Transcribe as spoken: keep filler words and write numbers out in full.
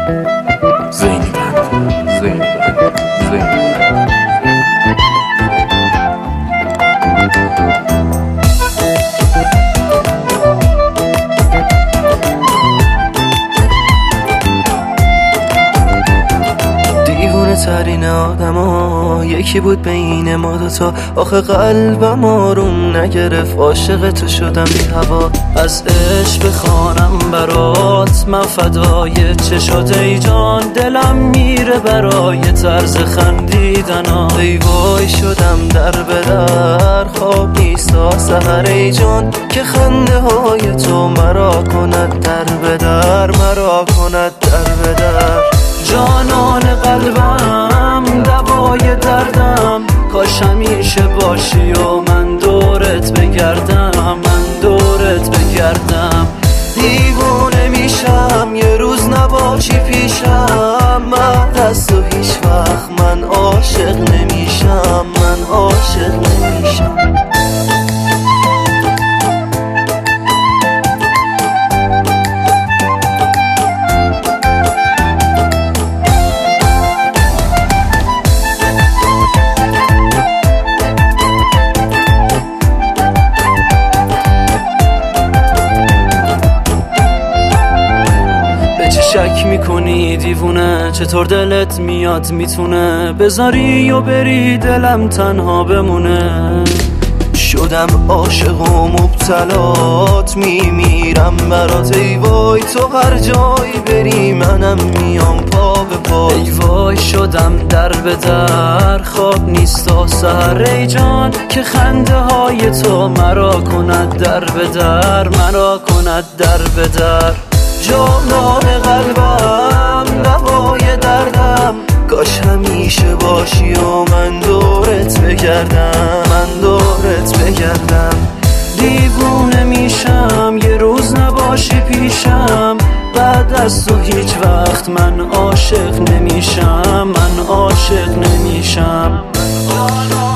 زینی بند زینی بند زینی بند ترین آدم ها یکی بود بین ما دوتا، آخه قلبم آروم نگرفت، عاشق تو شدم بی هوا. از عشق بخوانم برات من فدای چشات ای جان، دلم میره برای طرز خندیدن ها. ای وای شدم در به در، خواب نیستا سحر ای جان، که خنده های تو مرا کند در به در، مرا کند در به در. جانان قلبم دوای دردم، کاش همیشه باشی و من دورت بگردم، من دورت بگردم. دیوونه میشم یه روز نباشی پیشم، من از تو هیچ وقت من عاشق نمیشم، من عاشق نمیشم. شک میکنی دیوونه، چطور دلت میاد میتونه بذاری و بری دلم تنها بمونه. شدم عاشق و مبتلات، میمیرم برات ای وای، تو هر جایی بری منم میام پا به پا. ای وای شدم در به در، خواب نیستا سحر ای جان، که خنده های تو مرا کند در به در، مرا کند در به در. جانان قلبم دوای دردم، کاش همیشه باشی و من دورت بگردم، من دورت بگردم. دیوونه میشم یه روز نباشی پیشم، بعد از تو هیچ وقت من عاشق نمیشم، من عاشق نمیشم.